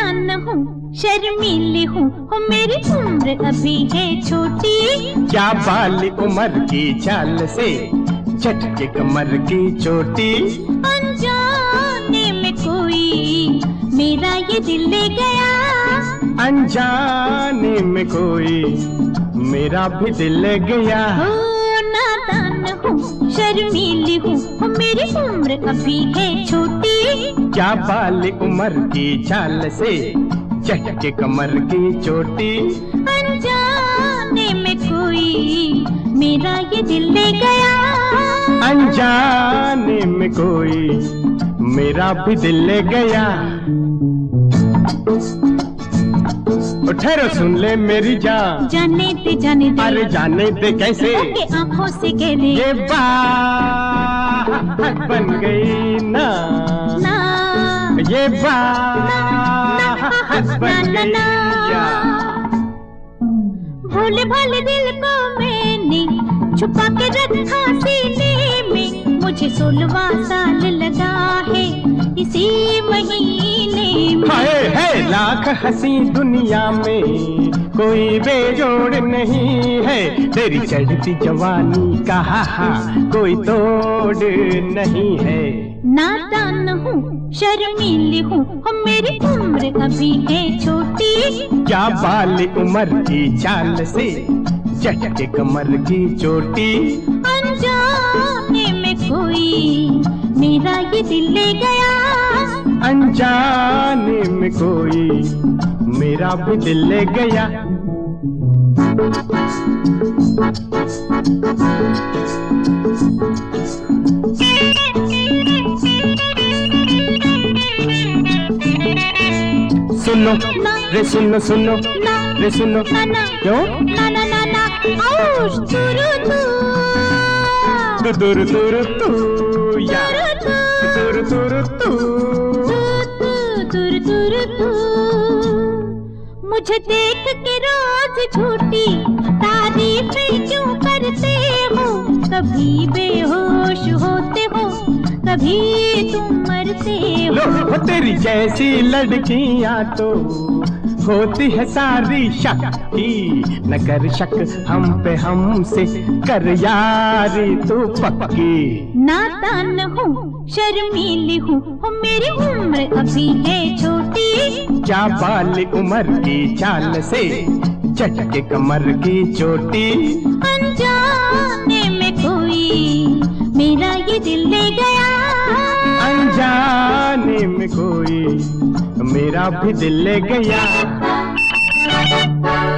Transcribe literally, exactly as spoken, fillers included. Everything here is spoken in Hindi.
नादान हूँ, शर्मीली हूँ, हो मेरी उम्र अभी है छोटी। क्या बाल उम्र की चाल से झटके कमर की चोटी। अनजाने में कोई मेरा ये दिल ले गया, अनजाने में कोई मेरा भी दिल ले गया। हो नादान हूँ, शर्मीली हूँ, हो मेरी उम्र अभी है छोटी। क्या बाल उम्र की चाल से झटके कमर की चोटी। अनजाने में कोई मेरा ये दिल ले गया, अनजाने में कोई मेरा भी दिल ले गया। ठहरो सुन ले मेरी जान, जाने दे जाने दे, अरे जाने दे कैसे, के आंखों से कह दे। ये बात बन गई ना, ना ये बात बन गई ना। भोले भाले दिल को मैंने छुपा के रखा सीने में, मुझे सोलहवां साल लगा है इसी महीने में। हाय है लाख हंसी दुनिया में कोई बेजोड़ नहीं है, तेरी चढ़ती जवानी का हा हा कोई तोड़ नहीं है। नादान हूँ, शर्मीली हूँ, हो मेरी उम्र अभी है छोटी। क्या बाल उम्र की चाल से झटके कमर की चोटी। अनजाने में कोई मेरा ये दिल ले गया, अनजाने में कोई मेरा भी दिल ले गया। सुनो रे सुनो सुनो ना रे सुनो। ना ना क्यों? ना ना ना ना आउश तुरु तू तुर तुर तू या तुर तुर तू तुर तुर तू। मुझे देख के रोज झूठी तारीफें क्यों करते हो, कभी बेहोश होते हो, कभी तुम मरते हो। लो तेरी जैसी लड़कियां तो होती है सारी शक्की, न कर शक हम पे हमसे कर यारी तू पक्की। नादान हूँ, शर्मीली हूँ, हो मेरी उम्र अभी है छोटी। क्या बाल उम्र की चाल से झटके कमर की चोटी। अनजाने में कोई मेरा ये दिल ले गया, अनजाने में कोई मेरा भी दिल ले गया।